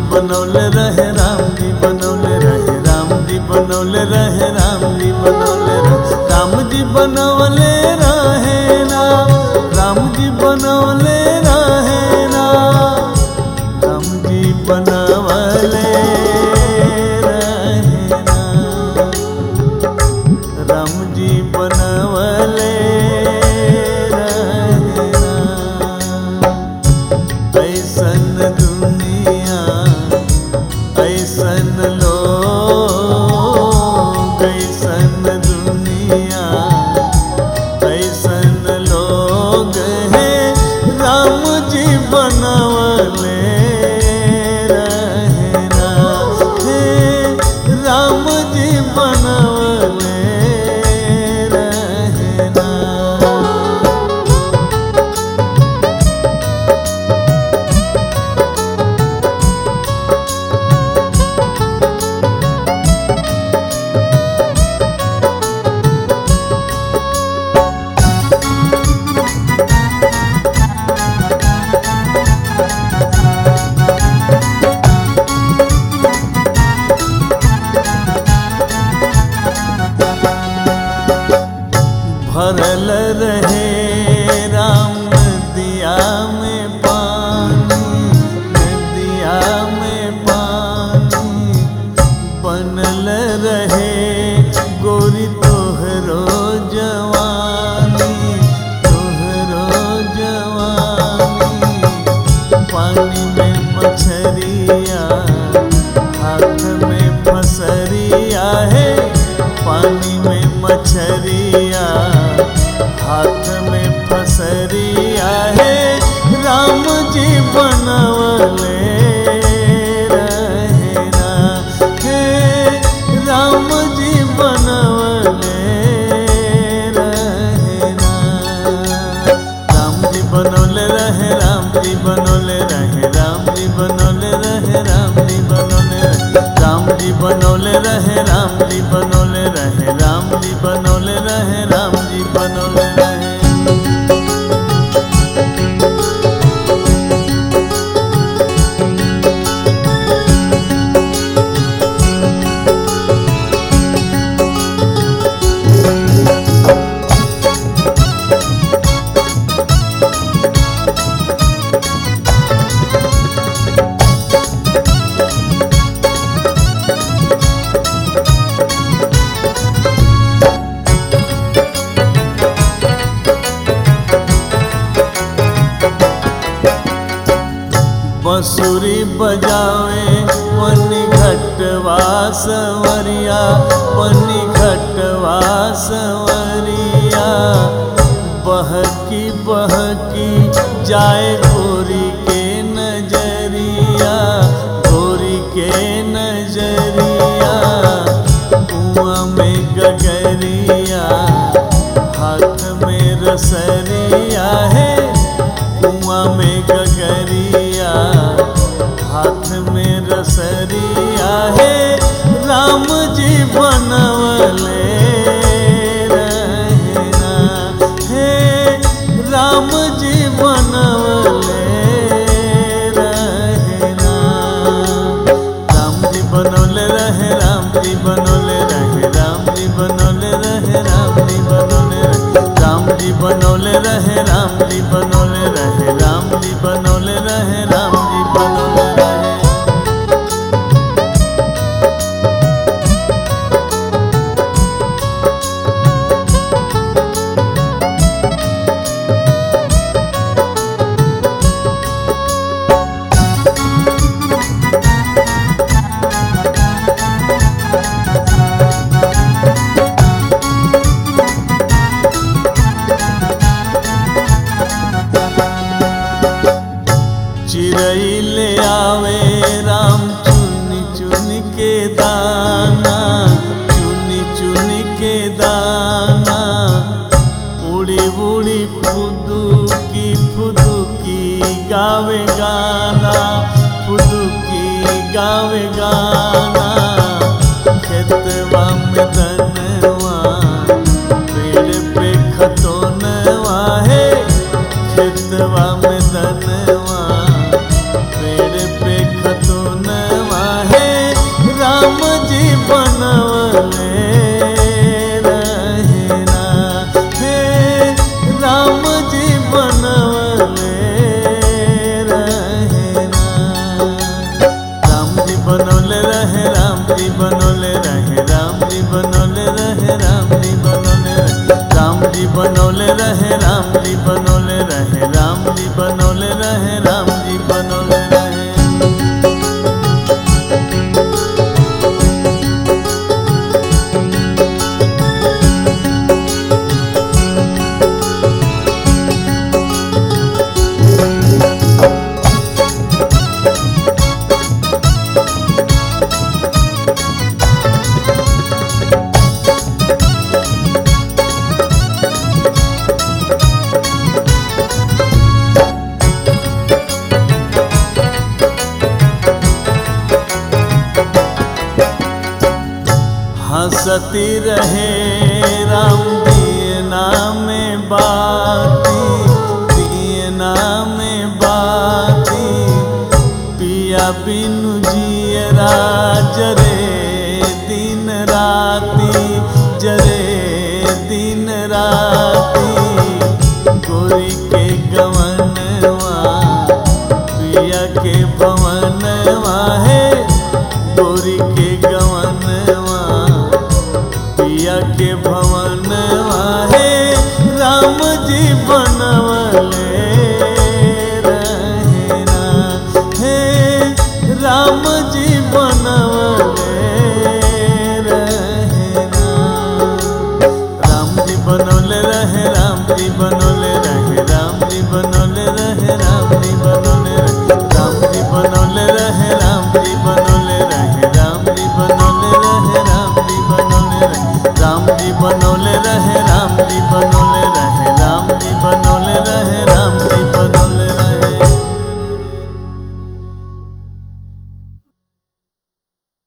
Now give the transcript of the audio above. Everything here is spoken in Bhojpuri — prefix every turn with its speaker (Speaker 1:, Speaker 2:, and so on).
Speaker 1: बनौले रहे, राम जी बनौले रहे, राम जी बनौले रहे, राम जी बनौले रहे, राम जी बनौले रहे ना, राम जी बनौले रहे ना, राम जी बनौले रहे ना, राम जी बनौले रहे ना। ऐसन दुनिया ऐसन लोग, ऐसन दुनिया ऐसन लोग हैं, राम जी बनवले रहे ना, हे राम जी बनवले रहे ना। भरल रहे राम नदिया में पानी, नदिया में पानी, बनल रहे गोरी तोहरो जवानी, तोहरो जवानी। पानी में मछरिया हाथ में फसरिया है, पानी में मछरिया हाथ में फसरिया है, राम जी बनवले रहे ना, हे राम जी बनवले रहे ना। राम जी बनवले रहे, राम जी बनवले रहे, राम जी बनवले रहे, राम जी बनवले रहे, राम जी बनवले रहे, राम जी बनवले रहे, राम जी बनवले रहे, राम जी बनवले रहे। बंसुरी बजावे पन्नी घटवा संवरिया, पन्नी घटवा संवरिया, बहकी बहकी जाए गोरी के नजरिया, गोरी के नजरिया। कुआं में गगरिया हाथ में रसरिया है, कुआं में गगरिया हाथ में रसरिया है, राम जी बनवले रहे ना, हे राम जी बनवले रहे ना। राम जी बनवले रहे, राम जी बनवले रहे, राम जी बनवले रहे, राम जी बनवले रहे, राम जी बनवले रहे, राम जी बनवले रहे, राम जी बनवले रहे, राम जी बनवले रहे। चिड़ै ले आवे राम चुनी चुनी के दाना, चुनी चुनी के दाना। उड़ी उड़ी फुदुकी फुदुकी गावे गाना, फुदुकी गावे गाना। खेतवा में दनवा पेड़ पे खतोनवा है, खेतवा में दनवा पेड़ पे खतोनवा राम जी बनवले रहे ना। राम जी बनवले रहे, राम जी बनवले रहे, राम जी बनवले रहे, राम जी बनवले रहे, राम जी बनवले रहे, राम जी बनवले रहे, राम जी बनवले रहे, राम जी बनवले रहे। हंसती रहे राम दिए नाम बाती, दिए नाम बाती, पिया बिनु जियरा जरे